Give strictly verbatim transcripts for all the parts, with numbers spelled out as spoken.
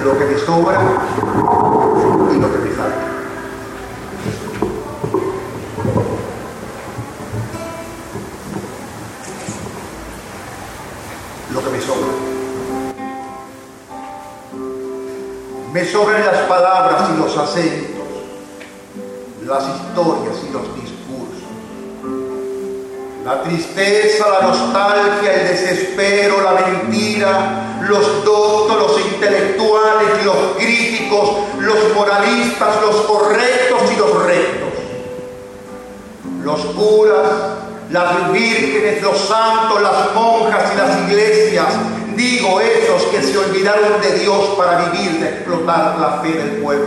lo que me sobra y lo que me falta. Lo que me sobra. Me sobran las palabras y los acentos, las historias y los discursos, la tristeza, la nostalgia, el desespero, la mentira, los doctos, los intelectuales, los críticos, los moralistas, los correctos y los rectos, los curas, las vírgenes, los santos, las monjas y las iglesias, digo esos que se olvidaron de Dios para vivir de explotar la fe del pueblo.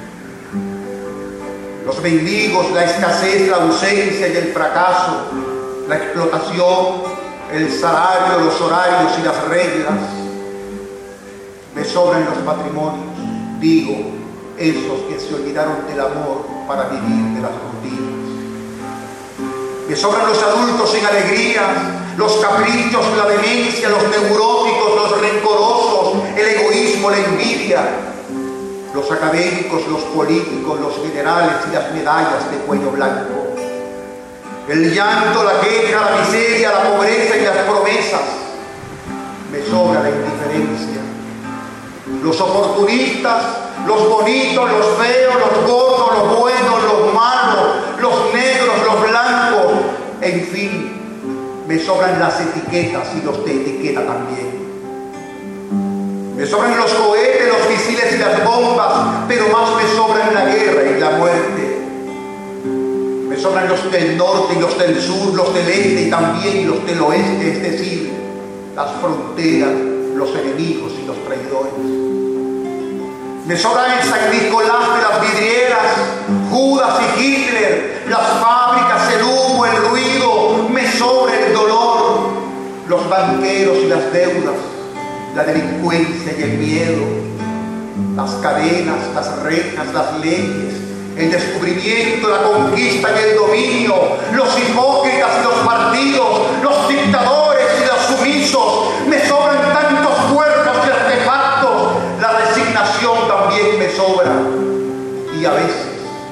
Los mendigos, la escasez, la ausencia y el fracaso, la explotación, el salario, los horarios y las reglas. Me sobran los patrimonios, digo esos que se olvidaron del amor para vivir de las rutinas. Me sobran los adultos sin alegrías, los caprichos, la demencia, los neuróticos, los rencorosos, el egoísmo, la envidia, los académicos, los políticos, los generales y las medallas de cuello blanco, el llanto, la queja, la miseria, la pobreza y las promesas. Me sobra la indiferencia, los oportunistas, los bonitos, los feos, los gordos, los buenos, los malos, los negros, los blancos, en fin. Me sobran las etiquetas y los de etiqueta también. Me sobran los cohetes, los misiles y las bombas, pero más me sobran la guerra y la muerte. Me sobran los del norte y los del sur, los del este y también los del oeste, es decir, las fronteras, los enemigos y los traidores. Me sobran el San Nicolás de las vidrieras, Judas y Hitler, las fábricas, el humo, el ruido. Me sobra el dolor, los banqueros y las deudas, la delincuencia y el miedo, las cadenas, las rejas, las leyes, el descubrimiento, la conquista y el dominio, los hipócritas y los partidos, los dictadores y los sumisos. Me sobran tantos cuerpos y artefactos, la resignación también me sobra. Y a veces,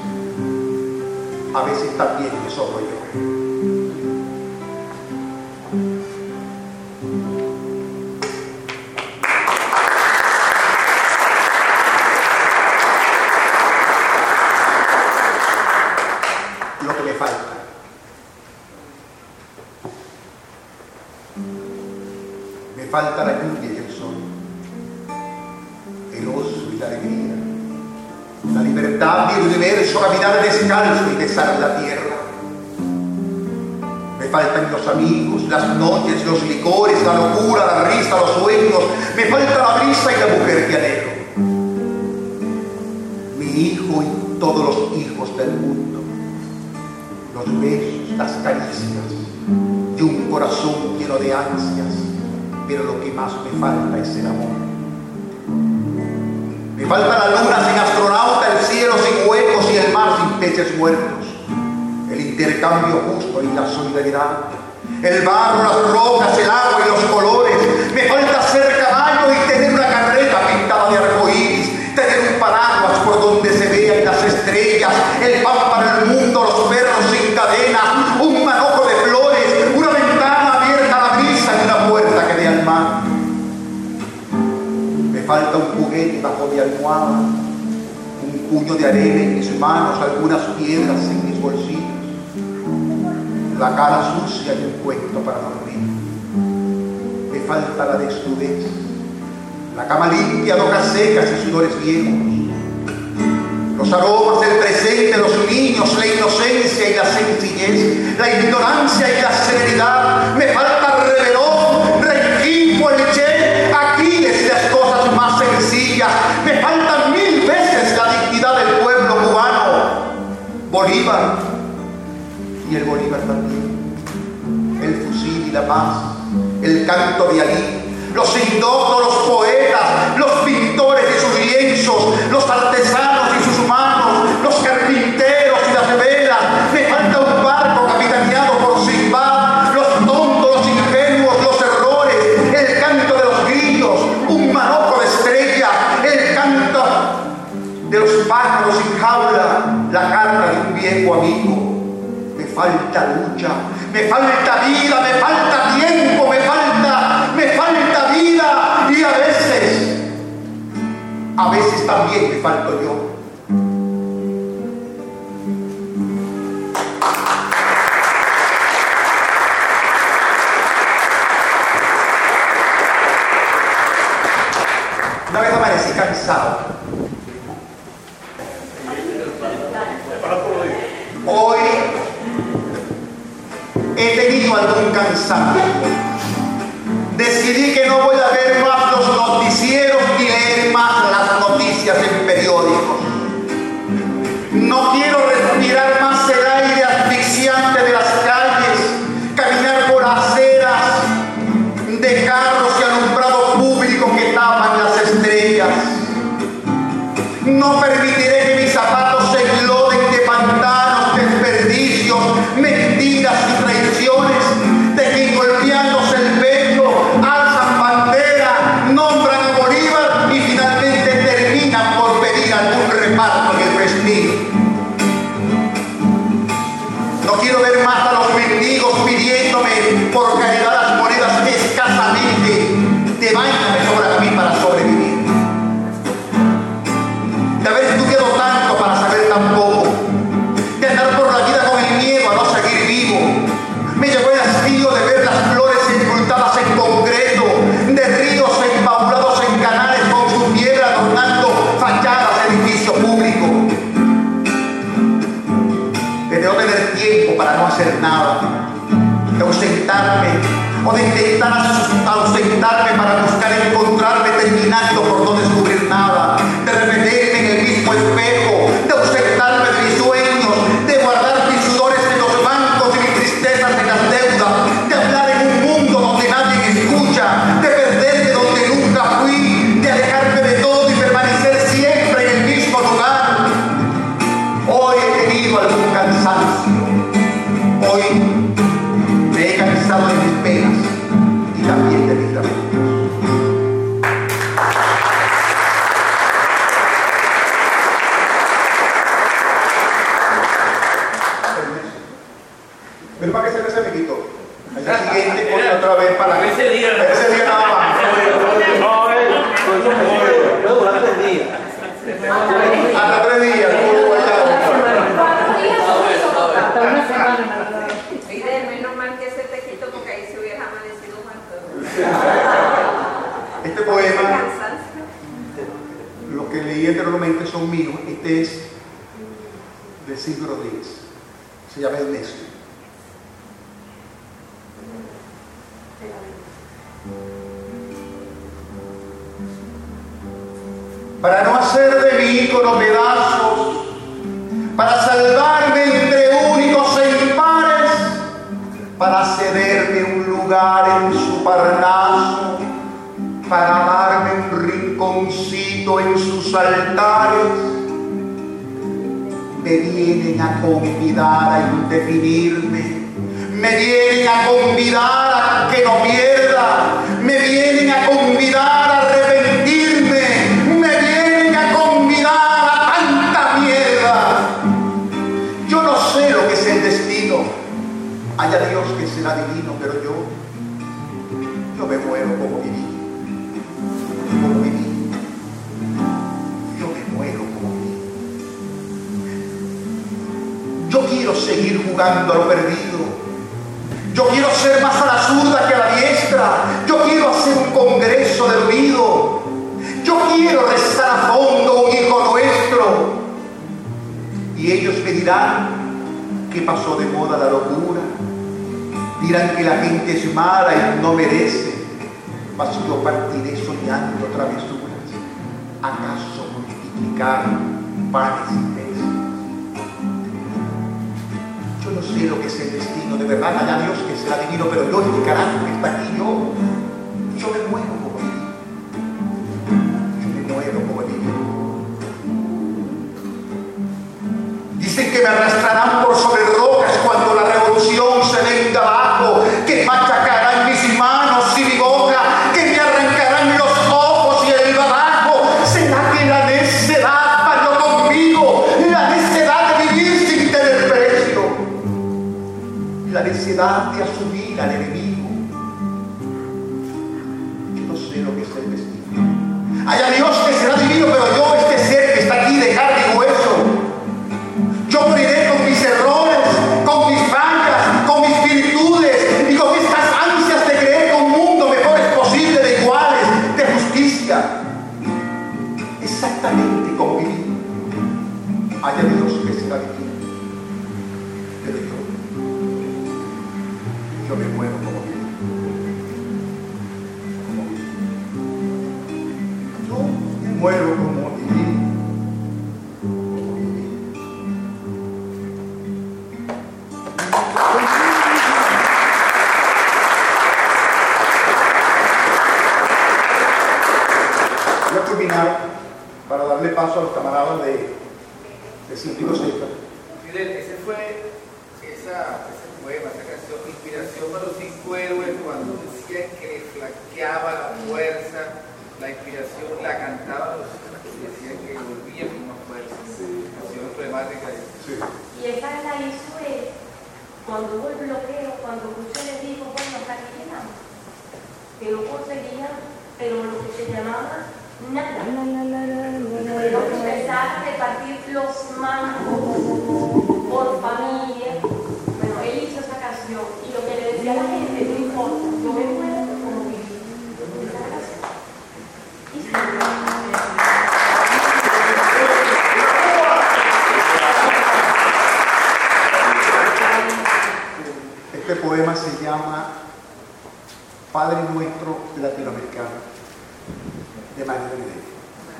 a veces también me sobro yo. Lo que me falta. Me falta la lluvia y el sol, el oso y la alegría, la libertad y el universo, caminar descalzo y besar la tierra. Me faltan los amigos, las noches, los licores, la locura, la risa, los sueños. Me falta la brisa y la mujer que anhelo. Mi hijo y todos los hijos del mundo, los besos, las caricias y un corazón lleno de ansias, pero lo que más me falta es el amor. Me falta la luna sin astronauta, el cielo sin huecos y el mar sin peces muertos, el intercambio justo y la solidaridad, el barro, las rocas, el agua y los colores. Me falta ser caballo y tener una carreta pintada de arcoíris, tener un paraguas por donde se vean las estrellas, el pan para el mundo, los perros sin cadena, un manojo de flores, una ventana abierta a la brisa y una puerta que dé al mar. Me falta un juguete bajo mi almohada, un puño de arena en mis manos, algunas piedras en mis bolsillos, la cara sucia y un cuento para dormir. Me falta la desnudez, la cama limpia de hojas secas y sudores viejos, los aromas del presente, los niños, la inocencia y la sencillez, la ignorancia y la serenidad. Me falta Reverón, Renquín, el Che, Aquiles y las cosas más sencillas. Me faltan mil veces la dignidad del pueblo cubano, Bolívar y el Bolívar también, el fusil y la paz, el canto de Alí, los indoctos, los poetas, los pintores y sus lienzos, los artesanos y sus manos, los carpinteros y las velas. Me falta un barco capitaneado por Sinbad, los tontos, los ingenuos, los errores, el canto de los grillos, un manojo de estrellas, el la carta de un viejo amigo. Me falta lucha, me falta vida, me falta tiempo, me falta, me falta vida. Y a veces, a veces también me falto yo. Una vez amanecí cansado. Hoy he tenido algún cansancio. Decidí que no voy a ver más los noticieros ni leer más las noticias en periódicos. No quiero respirar más el aire asfixiante de las calles, caminar por aceras de carros y alumbrados públicos que tapan las estrellas. No permitiré que mis zapatos se engloden de pantanos, desperdicios, mentiras y traiciones, de que golpeándose el pecho alzan bandera, nombran a Bolívar y finalmente terminan por pedir algún reparto en el festín. No quiero ver más a los mendigos pidiéndome por caridad las monedas escasamente de vaina me sobran a mí para sobrevivir. De haber estudiado tanto para saber tan poco, de andar por la vida con el miedo a no seguir vivo. Me llevó el hastío de ver las flores sepultadas en concreto, de ríos empaulados en canales con su piedra adornando fachadas de edificio público. De no tener tiempo para no hacer nada, de ausentarme o de intentar ausentarme para buscar encontrarme terminando por no descubrir nada, de repetirme en el mismo espejo, de ausentarme de mis sueños, de guardar mis sudores en los bancos y mis tristezas en las deudas, de hablar en un mundo donde nadie me escucha, de perderme donde nunca fui, de alejarme de todo y permanecer siempre en el mismo lugar. Hoy he tenido algún cansancio. Hoy me he cansado de mis penas y también de mis lamentos. Pero para que se me se me quitó. Al día siguiente, corre otra vez para ese día. Ese día nada más. No, durante el día. Hasta tres días. Hasta una semana. Mire, menos mal que se te quitó porque ahí se hubiera amanecido muerto. Este poema, lo que leí anteriormente son míos. Este es de Silvio Rodríguez. Se llama El Necio. Para no hacer de mi ícono pedazos, para salvarme entre únicos e impares, para cederme un lugar en su Parnaso, para darme un rinconcito en sus altares, me vienen a convidar a indefinirme, me vienen a convidar a que no pierda, me vienen a convidar a arrepentirme, me vienen a convidar a tanta mierda. Yo no sé lo que es el destino, haya Dios que será divino, pero yo, yo me muero como viví, como viví, yo me muero como viví. Yo quiero seguir jugando a lo perdido. Yo quiero ser más a la zurda que a la diestra. Yo quiero hacer un congreso de ruido. Yo quiero rezar a fondo un hijo nuestro. Y ellos me dirán que pasó de moda la locura. Dirán que la gente es mala y no merece. Mas yo partiré soñando travesuras. ¿Acaso multiplicar panes y peces? Yo no sé lo que es el destino, de verdad, allá Dios que será divino, pero yo, este carajo que está aquí, yo, yo me muero como viví. Yo me muero como viví. Dicen que me arrastrarán por sobre rocas cuando la revolución se venga abajo, que machacarán mis manos y mi boca, que me arrancarán los ojos y el badajo. ¿Será que la necedad parió conmigo? La necedad de vivir potestad de asumir al enemigo. Yo no sé lo que es el destino. Haya Dios que será divino, pero yo, este ser que está aquí de carne y hueso, yo moriré con mis errores, con mis fallas, con mis virtudes y con estas ansias de creer que un mundo mejor es posible, de iguales, de justicia. Exactamente como viví. Haya Dios que será divino, pero yo, yo me muero como viví. Como viví. Yo me muero como viví. Como viví. Voy a terminar para darle paso a los camaradas de, de Sentido Z. Fidel, ese fue esa, ese poema, esa canción, inspiración para los cinco héroes cuando decían que le flaqueaba la fuerza, la inspiración la cantaban los hijos y decían que volvían con más fuerza. Sí. Canción emblemática. Sí. Y esa la hizo él cuando hubo el bloqueo, cuando muchos les dijo, bueno, hasta aquí llegamos, que no conseguían, pero lo que se llamaba nada. Pero que empezaron a repartir los mangos por familia. Bueno, él hizo esa canción y lo que le decía a la gente, no importa, yo me muero como viví. Esa era la canción. Y sí. Este poema se llama Padre Nuestro Latinoamericano, de Mario Benedetti.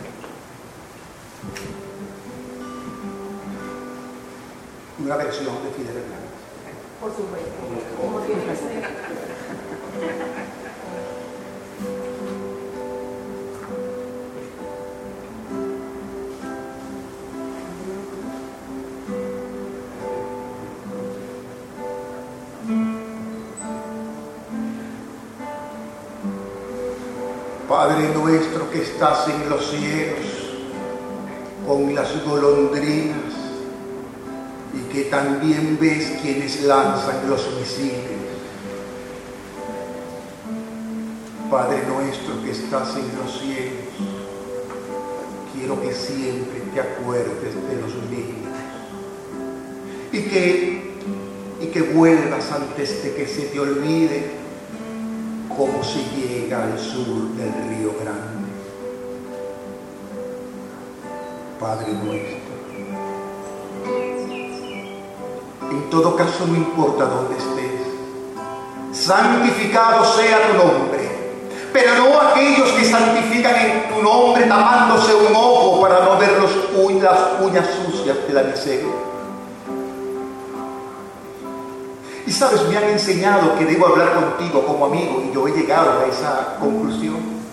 Una versión de Fidel Hernández. Por supuesto, como tiene que ser. Padre nuestro que estás en los cielos, con las golondrinas, y que también ves quienes lanzan los misiles. Padre nuestro que estás en los cielos, quiero que siempre te acuerdes de los niños y que, y que vuelvas antes de que se te olvide cómo se llega al sur del Río Grande. Padre nuestro, en todo caso no importa dónde estés, santificado sea tu nombre, pero no aquellos que santifican en tu nombre tapándose un ojo para no ver los uñ, las uñas sucias de la miseria. Y sabes, me han enseñado que debo hablar contigo como amigo y yo he llegado a esa conclusión.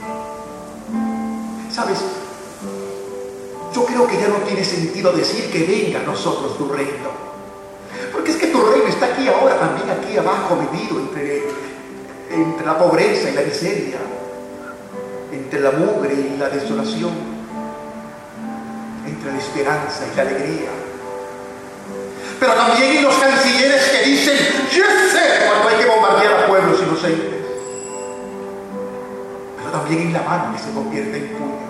Sabes, yo creo que ya no tiene sentido decir que venga a nosotros tu reino, porque es que tu reino está aquí ahora, también aquí abajo, metido entre, entre la pobreza y la miseria, entre la mugre y la desolación, entre la esperanza y la alegría. Pero también en los cancilleres que dicen yes sir cuando hay que bombardear a pueblos inocentes, pero también en la mano que se convierte en puño.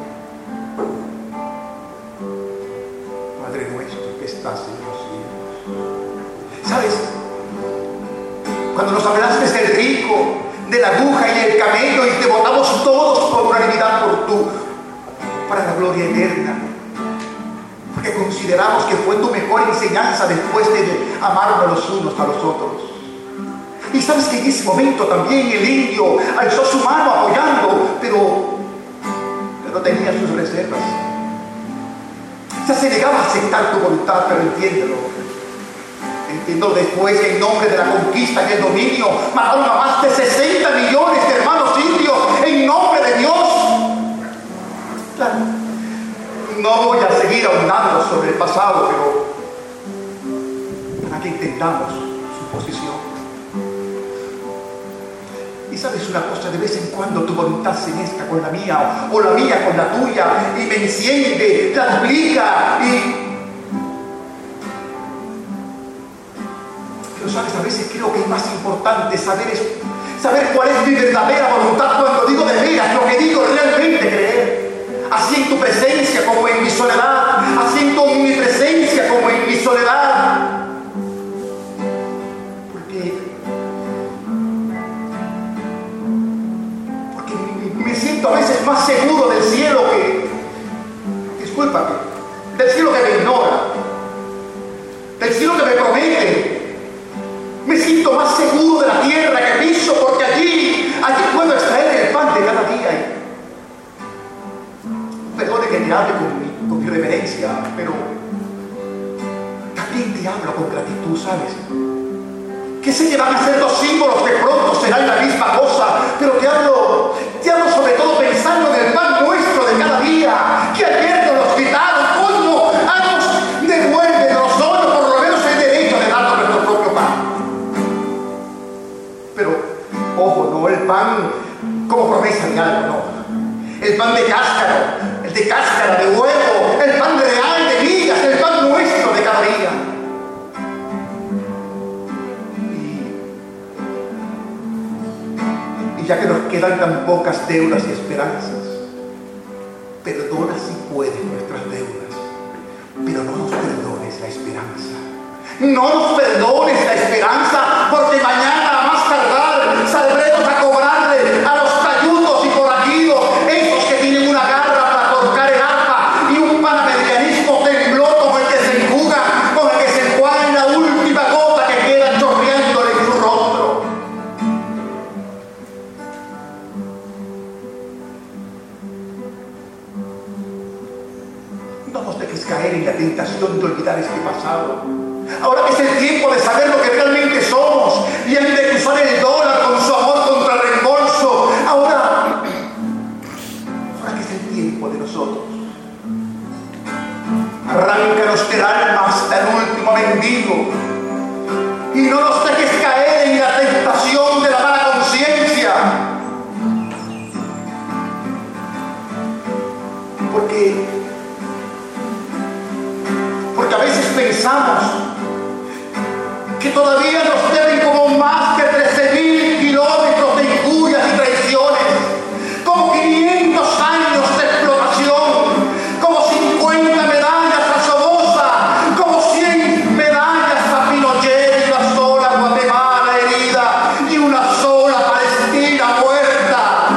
Padre nuestro que estás en los cielos. ¿Sabes? Cuando nos hablaste del rico, de la aguja y el camello y te votamos todos por unanimidad por tú, para la gloria eterna, porque consideramos que fue tu mejor enseñanza después de amarnos los unos a los otros. Y sabes que en ese momento también el indio alzó su mano apoyando, pero, pero tenía sus reservas. Ya se negaba a aceptar tu voluntad, pero entiéndelo. Entiendo después que en nombre de la conquista y el dominio mataron a más de sesenta millones de hermanos indios en nombre de Dios. Claro. No voy a seguir ahondando sobre el pasado, pero para que entendamos su posición. Y sabes una cosa, de vez en cuando tu voluntad se mezcla con la mía, o la mía con la tuya, y me enciende, la duplica, y Pero sabes, a veces creo que es más importante saber eso, saber cuál es mi verdadera voluntad cuando digo de veras lo que digo realmente creer. Así en tu presencia como en mi soledad, así en tu omnipresencia como en mi soledad. Porque, porque me siento a veces más seguro del cielo que, discúlpame, del cielo que me ignora, del cielo que me promete. Me siento más seguro de la tierra que piso porque allí, allí puedo extraer el pan de cada día. Perdone que te hable con mi, con mi reverencia, pero también te hablo con gratitud, ¿sabes? Que sé que van a ser dos símbolos que pronto serán la misma cosa, pero te hablo, te hablo sobre todo pensando en el pan nuestro de cada día, que ayer nos los quitaron. ¿Cómo nos devuelven nosotros por lo menos el derecho de darnos nuestro propio pan? Pero, ojo, no el pan como promesa de algo, no. El pan de cáscara, el de cáscara, de huevo, el pan real, de migas, el pan nuestro de cada día. Y, y ya que nos quedan tan pocas deudas y esperanzas, perdona si puedes nuestras deudas, pero no nos perdones la esperanza. No nos perdones la esperanza, porque mañana a más tardar saldremos a cobrarle a los cayutos y forajidos, esos que tienen una garra para tocar el arpa y un panamericanismo temblor como el que se enjuga, como el que se enjuaga en la última gota que queda chorreándole en su rostro. No nos dejes caer en la tentación de olvidar este pasado. Ahora que es el tiempo de saber lo que realmente somos y en vez de usar el dólar con su amor contra el reembolso, ahora, ahora que es el tiempo de nosotros. Arráncanos del alma hasta el último mendigo y no nos dejes caer en la tentación de la mala conciencia, porque porque a veces pensamos que todavía nos deben como más que trece mil kilómetros de injurias y traiciones, como quinientos años de explotación, como cincuenta medallas a Somoza, como cien medallas a Pinochet y una sola Guatemala herida y una sola Palestina muerta.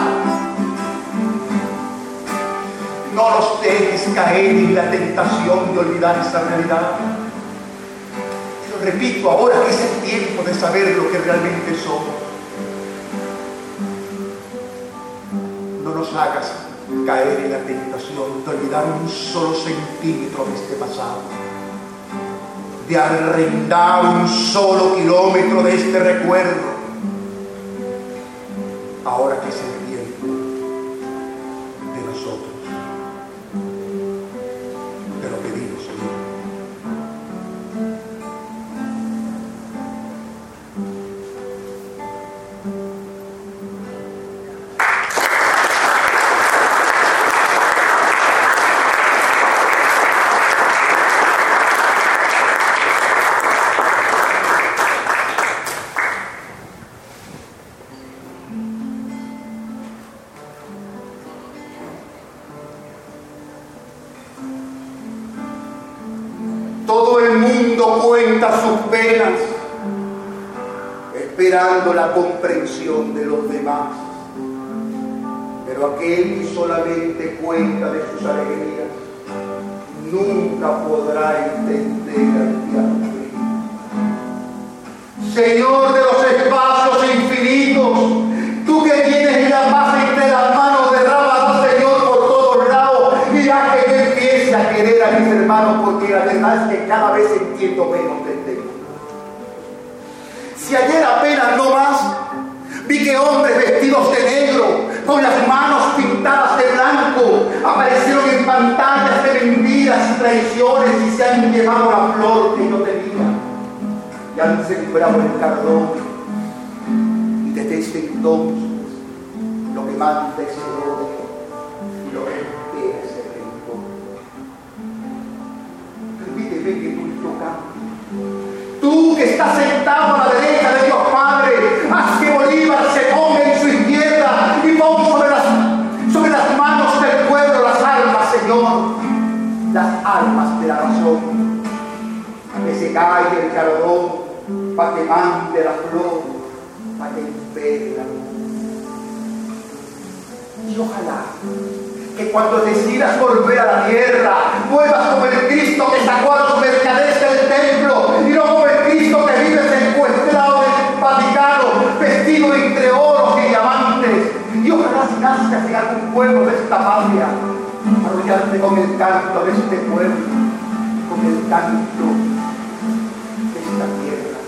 No nos dejes caer en la tentación de olvidar esa realidad. Repito, ahora que es el tiempo de saber lo que realmente somos. No nos hagas caer en la tentación de olvidar un solo centímetro de este pasado, de arrendar un solo kilómetro de este recuerdo. Ahora que es el tiempo de nosotros. Te lo pedimos, Señor. Todo el mundo cuenta sus penas, esperando la comprensión de los demás. Pero aquel que solamente cuenta de sus alegrías, nunca podrá entender al diablo. Señor de los espacios infinitos, tú que tienes la paz entre las manos, derrámala, Señor, por todos lados, y haz que yo empiece a querer a mis hermanos, porque la verdad es que cada vez entiendo menos del tema. Si ayer apenas no más vi que hombres vestidos de negro, con las manos pintadas de blanco, aparecieron en pantallas de mentiras y traiciones y se han llevado la flor que no tenía. Y han sembrado el cardón. Y desde ese entonces, lo que manda es el odio y lo que espera es el rencor. Permíteme que tú lo cambies. Tú que estás sentado a la derecha de Dios Padre, haz que Bolívar se ponga en su izquierda y pon sobre las, sobre las manos del pueblo las armas, Señor, las armas de la razón, para que se calle el cardón, para que mande la flor, para que impere la luz. Y ojalá que cuando decidas volver a la tierra, vuelvas como el Cristo que sacó a los mercaderes del templo, y no como el Cristo que vive secuestrado del Vaticano, vestido entre oros y diamantes. Y ojalá si nazcas en algún pueblo de esta patria, arrollarte con el canto de este pueblo, con el canto de esta tierra,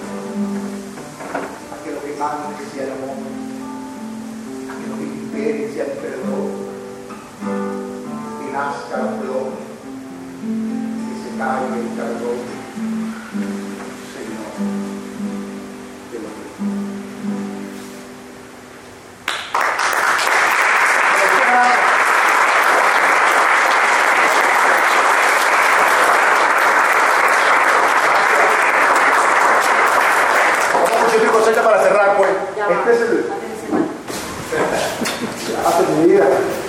a que lo que mande sea el amor, a que lo que impere sea el perdón, que nazca la flor, que se calle el cardón, Señor, de los reyes. Para cerrar, pues, este es el atendida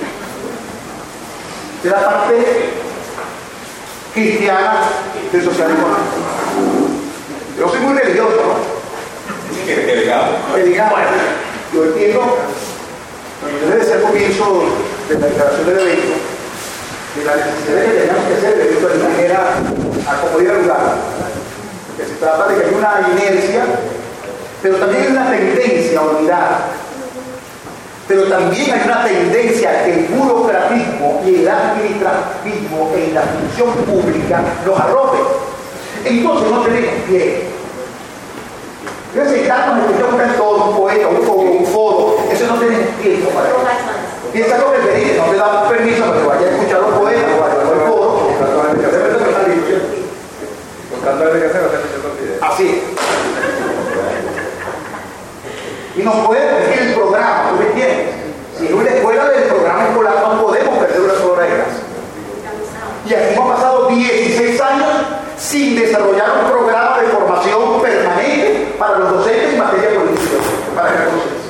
de la parte cristiana del socialismo. Yo soy muy religioso, ¿no? ¿Qué delegado? Delegado. Yo entiendo, debe ser comienzo de la declaración del evento, de la necesidad que teníamos que hacer el evento de manera acomodada y lugar, porque se trata de que hay una inercia, pero también hay una tendencia a unidad, pero también hay una tendencia a que el burocratismo y el administrativismo en la función pública los arrope. Entonces no tenemos pie. Yo sentarnos a escuchar un cantor, un poeta, un foro, un foro, eso no tenemos tiempo para eso. Piensa con el Benítez, no te damos permiso para que vaya a escuchar los poetas o vaya al foro. Así. Y no puede decir el programa, ¿tú me entiendes? Si en una escuela del programa escolar no podemos perder unas reglas. Y aquí hemos pasado dieciséis años sin desarrollar un programa de formación permanente para los docentes en materia política, para que conocen.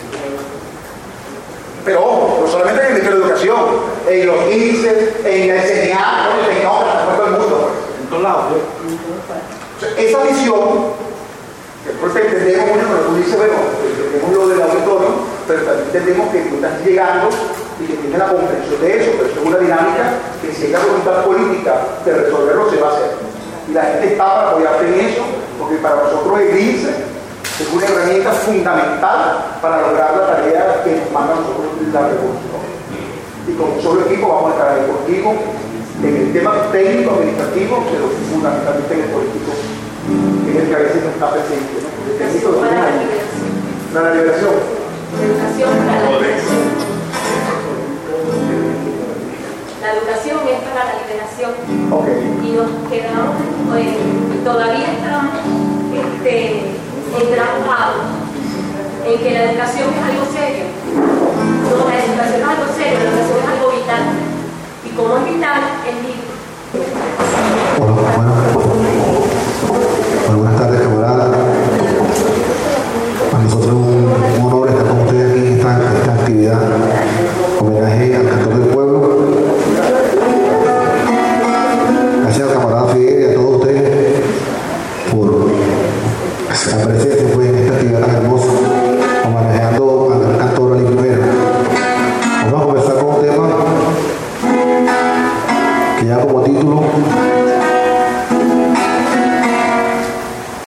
Pero ojo, no solamente en el Ministerio de Educación, en los índices, en la S N A, en todo el mundo, pues. En todos lados. O sea, esa visión, después entendemos mucho cuando tú dices, bueno, entendemos lo del auditorio, pero también entendemos que tú estás llegando y que tienes la comprensión de eso, pero eso es una dinámica que si hay la voluntad política de resolverlo se va a hacer. Y la gente está para apoyarte en eso, porque para nosotros el I N S E es una herramienta fundamental para lograr la tarea que nos manda a nosotros la revolución. Y con un solo equipo vamos a estar ahí contigo en el tema técnico, administrativo, pero fundamentalmente en el político, que es el que a veces no está presente, ¿no? El técnico lo tiene ahí. Para la liberación. Educación para la liberación. La educación es para la liberación. Okay. Y nos quedamos, pues, todavía estamos este, entrampados en que la educación es algo serio. No, la educación es algo serio, la educación es algo vital. Y como es vital, es libre. Hola, bueno, buenas tardes, camarada. Para nosotros es un